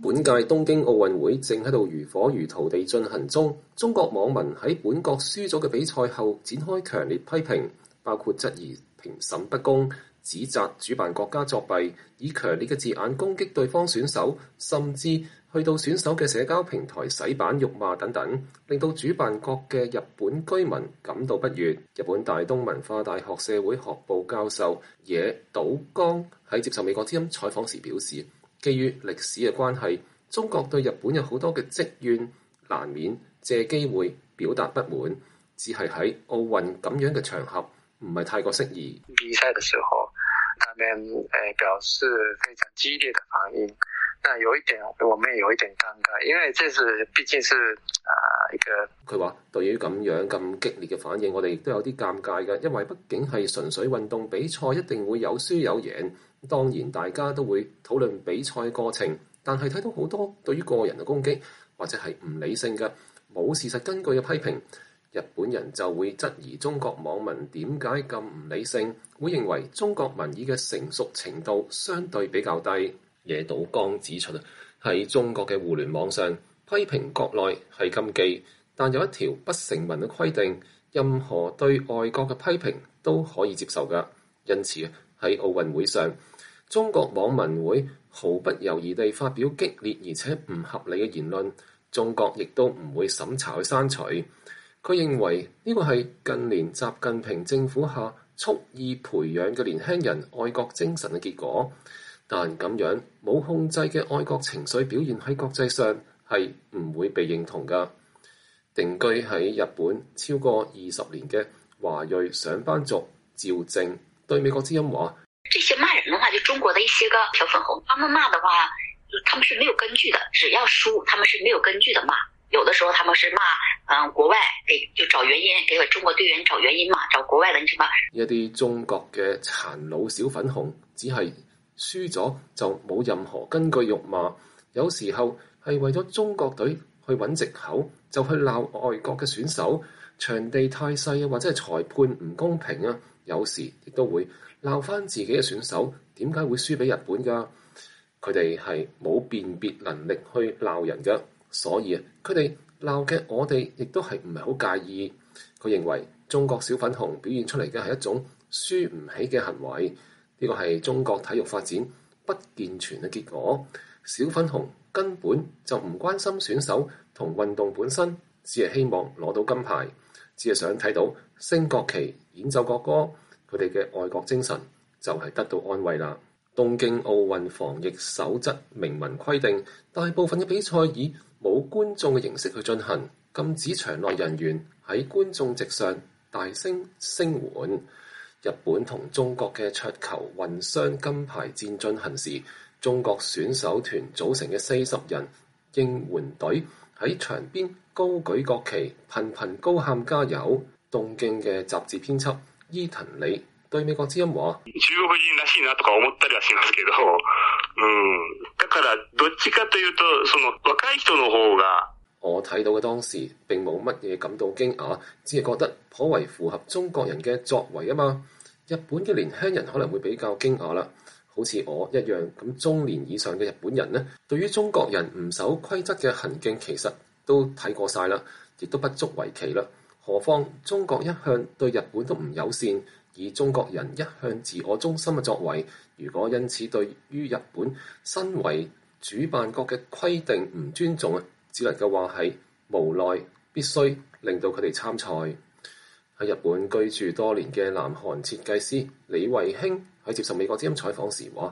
本屆東京奧運會正喺度如火如荼地進行中，中國網民喺本國輸咗嘅比賽後展開強烈批評，包括質疑評審不公、指責主辦國家作弊，以強烈嘅字眼攻擊對方選手，甚至去到選手嘅社交平台洗版辱罵等等，令到主辦國嘅日本居民感到不悅。日本大東文化大學社會學部教授野島剛喺接受美國之音採訪時表示，基於歷史嘅關係，中國對日本有好多嘅積怨，難免借機會表達不滿，只係喺奧運咁樣嘅場合唔係太過適宜。 比賽嘅時候，他們表示非常激烈的反應，但有一點，我們也有一點尷尬，因為這是畢竟是一個。 佢話對於咁樣咁激烈嘅反應，我哋亦都有啲尷尬嘅，因為畢竟係純粹運動比賽，一定會有輸有贏。當然大家都會討論比賽過程，但係睇到好多對於個人嘅攻擊或者係唔理性嘅冇事實根據嘅批評，日本人就會質疑中國網民點解咁唔理性，會認為中國民意嘅成熟程度相對比較低。野島剛指出，喺中國嘅互聯網上批評國內係禁忌，但有一條不成文嘅規定，任何對外國嘅批評都可以接受㗎。因此喺奧運會上，中國網民會毫不猶豫地發表激烈而且唔合理嘅言論，中國亦都唔會審查去刪除。佢認為呢個係近年習近平政府下蓄意培養嘅年輕人愛國精神嘅結果，但咁樣冇控制嘅愛國情緒表現喺國際上係唔會被認同㗎。定居喺日本超過20年嘅華裔上班族趙正對美國之音話： 這些罵人的話，就中國的一些個小粉紅，他們罵的話，他們是沒有根據的，只要輸，他們是沒有根據的罵。有的時候他們是罵國外，就找原因，給中國隊員找原因嘛，找國外的什麼。 一啲中國嘅殘老小粉紅，只係輸咗就冇任何根據辱罵，有時候係為咗中國隊去揾藉口，就去鬧外國嘅選手，場地太細啊，或者係裁判唔公平啊，有時亦都會鬧翻自己嘅選手，點解會輸俾日本㗎？佢哋係冇辨別能力去鬧人㗎。所以佢哋鬧嘅我哋亦都係唔係好介意。佢認為中國小粉紅表現出嚟嘅係一種輸唔起嘅行為，呢個係中國體育發展不健全嘅結果。小粉紅根本就唔關心選手同運動本身，只係希望攞到金牌，只係想睇到升國旗、演奏國歌，佢哋嘅愛國精神就係得到安慰啦。東京奧運防疫守則明文規定，大部分嘅比賽以冇觀眾嘅形式去進行，禁止場內人員喺觀眾席上大聲聲援。日本同中國嘅桌球混雙金牌戰進行時，中國選手團組成嘅40人應援隊喺場邊高舉國旗，頻頻高喊加油。東京嘅雜誌編輯伊藤里對美國之音話： 中國人らしいなとか思ったりはしますけど、だからどっちかというとその若い人の方が。 我睇到嘅當時並冇乜嘢感到驚訝，只係覺得頗為符合中國人嘅作為啊嘛。日本嘅年輕人可能會比較驚訝啦，好似我一樣咁中年以上嘅日本人呢，對於中國人唔守規則嘅行徑其實都睇過晒啦，亦都不足為奇啦。何況中國一向對日本都唔友善，以中國人一向自我中心嘅作為，如果因此對於日本身為主辦國嘅規定唔尊重啊，只能夠話係無奈必須令到佢哋參賽。喺日本居住多年嘅南韓設計師李慧興喺接受美國之音採訪時話：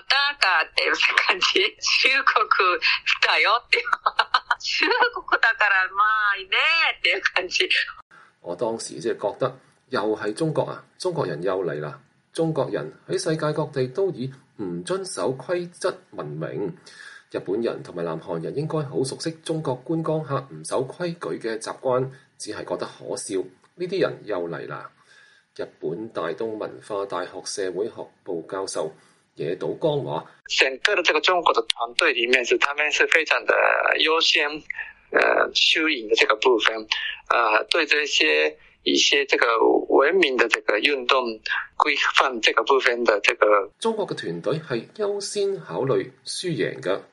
我當時即係覺得又係中國啊，中國人又嚟啦！中國人喺世界各地都以唔遵守規則聞名。日本人同埋南韓人應該好熟悉中國觀光客唔守規矩嘅習慣，只係覺得可笑。呢啲人又嚟啦！日本大東文化大學社會學部教授野島剛話： 整個的這個中國的團隊裡面他們是非常的優先，輸贏的這個部分，對這些一些這個文明的這個運動規範這個部分的這個， 中國嘅團隊係優先考慮輸贏嘅。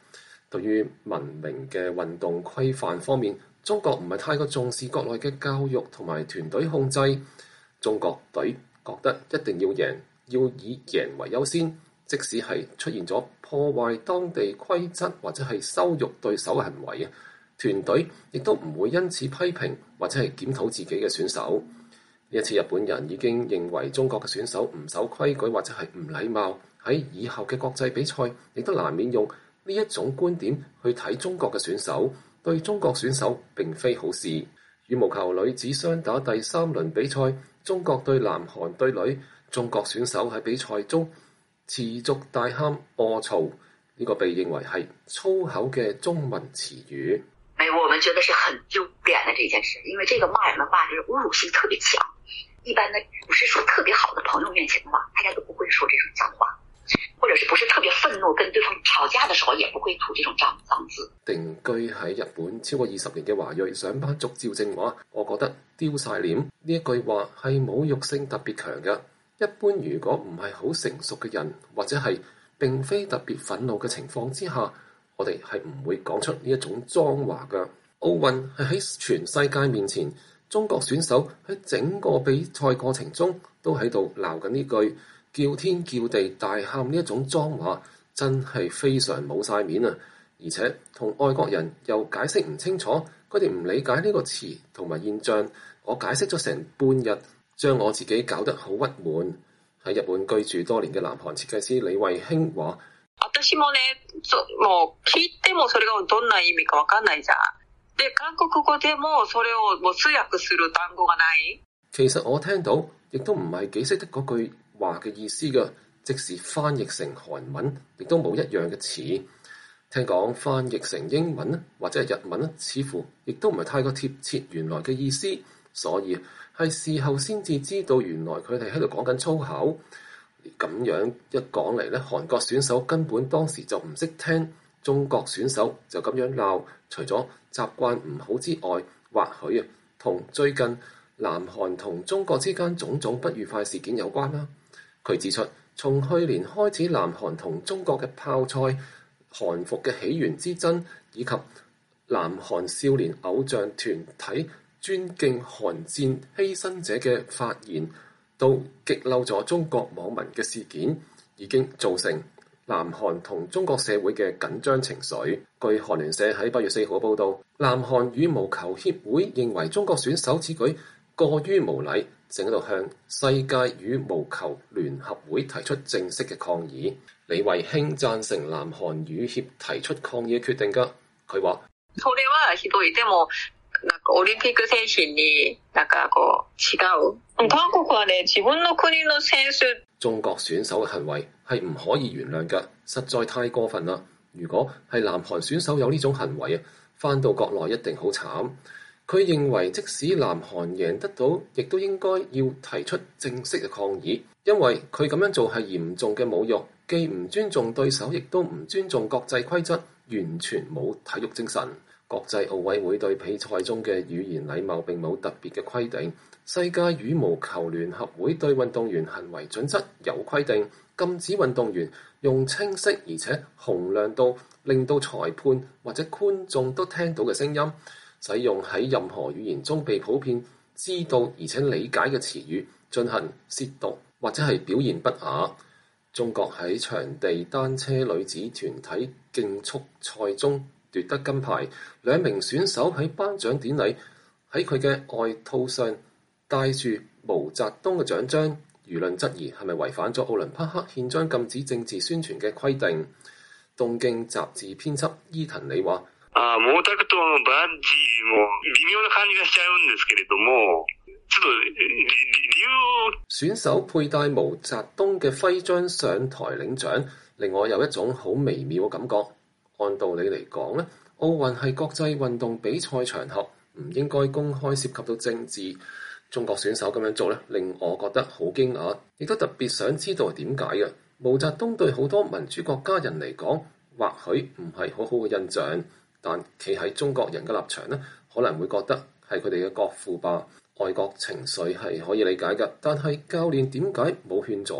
對於文明嘅運動規範方面，中國唔係太過重視國內嘅教育同埋團隊控制。中國隊覺得一定要贏，要以贏為優先，即使係出現咗破壞當地規則或者係羞辱對手嘅行為啊，團隊亦都唔會因此批評或者係檢討自己嘅選手。呢一次日本人已經認為中國嘅選手唔守規矩或者係唔禮貌，喺以後嘅國際比賽亦都難免用呢一種觀點去睇中國嘅選手，對中國選手並非好事。羽毛球女子雙打第3輪比賽，中國對南韓隊女，中國選手喺比賽中持續大喊餓嘈，呢個被認為係粗口嘅中文詞語。 我們覺得是很丟臉的這件事，因為這個罵人的話是侮辱性特別強。一般呢，不是說特別好的朋友面前的話，大家都不會說這種髒話，或者是不是特別憤怒跟對方吵架的時候，也不會吐這種髒字。定居喺日本超過20年嘅華裔上班族趙正話，我覺得丟晒臉呢一句話係侮辱性特別強嘅。一般如果唔係好成熟嘅人，或者係並非特別憤怒嘅情況之下，我哋係唔會講出呢一種髒話嘅。奧運係喺全世界面前，中國選手喺整個比賽過程中都喺度鬧緊呢句叫天叫地大喊呢一種髒話，真係非常冇晒面啊！而且同外國人又解釋唔清楚，佢哋唔理解呢個詞同埋現象。我解釋咗成半日，將我自己搞得好鬱悶。喺日本居住多年嘅南韓設計師李慧卿話： 私もね、もう聞いてもそれがどんな意味かわかんないじゃん。で、韓國語でもそれをもう通訳する單語がない。 其實我聽到，亦都唔係幾識得嗰句話嘅意思㗎，即使翻譯成韓文，亦都冇一樣嘅詞。聽講翻譯成英文或者係日文，似乎亦都唔係太過貼切原來嘅意思，所以係事後先至知道原來佢哋喺度講緊粗口。咁樣一講嚟咧，韓國選手根本當時就唔識聽，中國選手就咁樣鬧，除咗習慣唔好之外，或許同最近南韓同中國之間種種不愉快事件有關啦。佢指出，從去年開始，南韓同中國嘅泡菜、韓服嘅起源之爭，以及南韓少年偶像團體尊敬韓戰犧牲者嘅發言，都激嬲咗中國網民嘅事件，已經造成南韓同中國社會嘅緊張情緒。據韓聯社喺8月4號報導，南韓羽毛球協會認為中國選手此舉過於無禮，正喺度向世界羽毛球聯合會提出正式嘅抗議。李慧卿贊成南韓羽協提出抗議嘅決定㗎。佢話： それはひどい。でもオリンピック精神にこう違う。韓國はね、自分の國の選手。 中國選手嘅行為係唔可以原諒㗎，實在太過分啦！如果係南韓選手有呢種行為啊，返到國內一定好慘。佢認為即使南韓贏得到，亦都應該要提出正式嘅抗議，因為佢咁樣做係嚴重嘅侮辱，既唔尊重對手，亦都唔尊重國際規則，完全冇體育精神。國際奧委會對比賽中嘅語言禮貌並冇特別嘅規定。世界羽毛球聯合會對運動員行為準則有規定，禁止運動員用清晰而且洪亮到令到裁判或者觀眾都聽到嘅聲音，使用喺任何語言中被普遍知道而且理解嘅詞語進行褻瀆或者係表現不雅。中國喺場地單車女子團體競速賽中奪得金牌，2名選手喺頒獎典禮喺佢嘅外套上帶住毛澤東嘅獎章，輿論質疑係咪違反咗奧林匹克憲章禁止政治宣傳嘅規定。東京雜誌編輯伊藤里話： 毛沢東のバッジも微妙な感じがしちゃうんですけれども、ちょっと理由。 選手佩戴毛澤東嘅徽章上台領獎，令我有一種好微妙嘅感覺。按道理嚟講咧，奧運係國際運動比賽場合，唔應該公開涉及到政治。中國選手咁樣做咧，令我覺得好驚訝，亦都特別想知道係點解嘅。毛澤東對好多民主國家人嚟講，或許唔係好好嘅印象，但企喺中國人嘅立場咧，可能會覺得係佢哋嘅國父吧。愛國情緒係可以理解㗎，但係教練點解冇勸阻呢？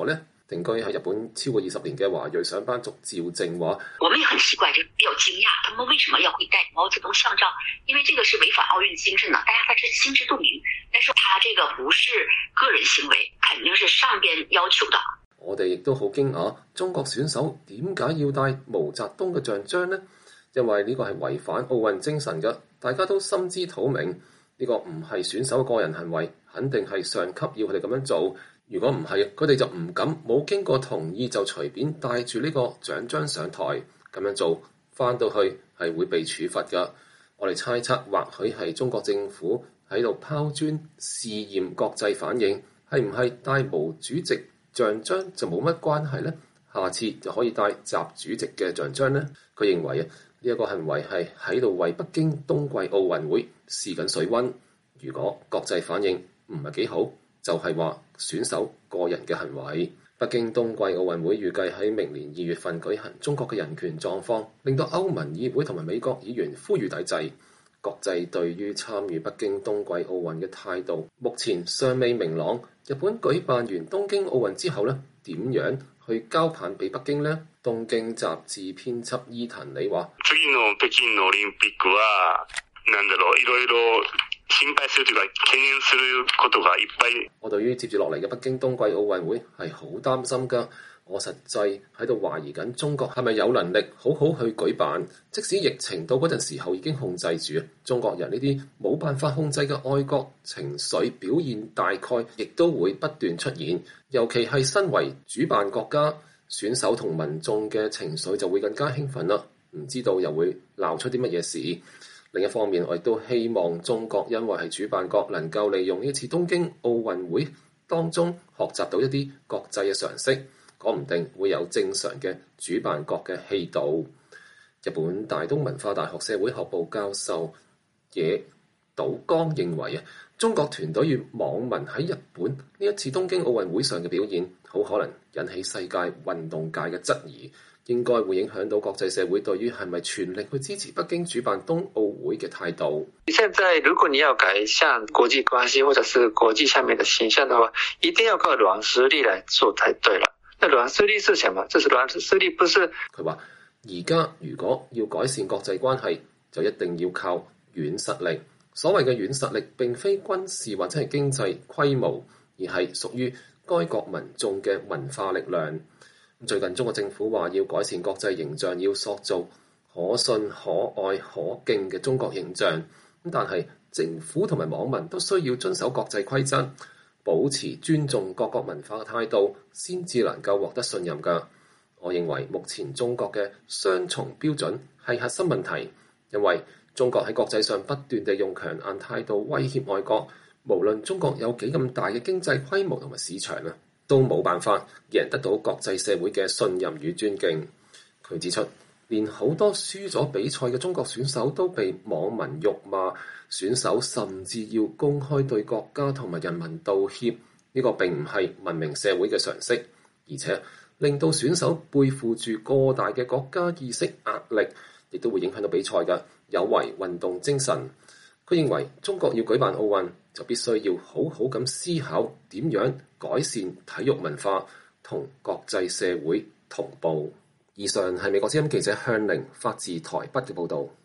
定居喺日本超過20年嘅華裔上班族趙正話： 我們也很奇怪，就比較驚訝，他們為什麼要會帶毛澤東像照？因為這個是違反奧運精神的，大家都心知肚明。但是他這個不是個人行為，肯定是上邊要求的。 我哋亦都好驚訝，中國選手點解要帶毛澤東嘅像章呢？因為呢個係違反奧運精神嘅，大家都心知肚明。呢個唔係選手嘅個人行為，肯定係上級要佢哋咁樣做。如果唔係，佢哋就唔敢冇經過同意就隨便帶住呢個獎章上台，咁樣做翻到去係會被處罰㗎。我哋猜測，或許係中國政府喺度拋磚試驗國際反應，係唔係帶毛主席像章就冇乜關係呢？下次就可以帶習主席嘅像章呢？佢認為啊，呢一個行為係喺度為北京冬季奧運會試緊水溫。如果國際反應唔係幾好，就係話選手個人嘅行為。北京冬季奧運會預計喺明年2月份舉行，中國嘅人權狀況令到歐盟議會同埋美國議員呼籲抵制。國際對於參與北京冬季奧運嘅態度目前尚未明朗。日本舉辦完東京奧運之後呢，點樣去交棒俾北京呢？東京雜誌編輯伊藤理話： 次の北京のオリンピックはいろいろ心配するというか懸念することがいっぱい。 我對於接住落嚟嘅北京冬季奧運會係好擔心㗎。我實際喺度懷疑緊中國係咪有能力好好去舉辦，即使疫情到嗰陣時候已經控制住，中國人呢啲冇辦法控制嘅愛國情緒表現，大概亦都會不斷出現。尤其係身為主辦國家，選手同民眾嘅情緒就會更加興奮啦。唔知道又會鬧出啲乜嘢事。另一方面，我亦都希望中國因為係主辦國，能夠利用呢次東京奧運會當中學習到一啲國際嘅常識。講唔定會有正常嘅主辦國嘅氣度。日本大東文化大學社會學部教授野島剛認為啊，中國團隊與網民喺日本呢一次東京奧運會上嘅表現，好可能引起世界運動界嘅質疑，應該會影響到國際社會對於係咪全力去支持北京主辦冬奧會嘅態度。 現在如果你要改善國際關係或者是國際上面嘅形象嘅話，一定要靠軟實力來做才對啦。那軟實力是什麼？這是軟實力，不是。 佢話而家如果要改善國際關係，就一定要靠軟實力。所謂嘅軟實力並非軍事或者係經濟規模，而係屬於該國民眾嘅文化力量。最近中國政府話要改善國際形象，要塑造可信、可愛、可敬嘅中國形象。但係政府同埋網民都需要遵守國際規則，保持尊重各國文化嘅態度，先至能夠獲得信任㗎。我認為目前中國嘅雙重標準係核心問題，因為中國喺國際上不斷地用強硬態度威脅外國，無論中國有幾咁大嘅經濟規模同埋市場啊，都冇辦法贏得到國際社會嘅信任與尊敬。佢指出，連好多輸咗比賽嘅中國選手都被網民辱罵，選手甚至要公開對國家同埋人民道歉，呢個並唔係文明社會嘅常識，而且令到選手背負住過大嘅國家意識壓力，亦都會影響到比賽嘅，有違運動精神。佢認為中國要舉辦奧運，就必須要好好咁思考點樣改善體育文化，同國際社會同步。以上係美國之音記者向凌發自台北嘅報導。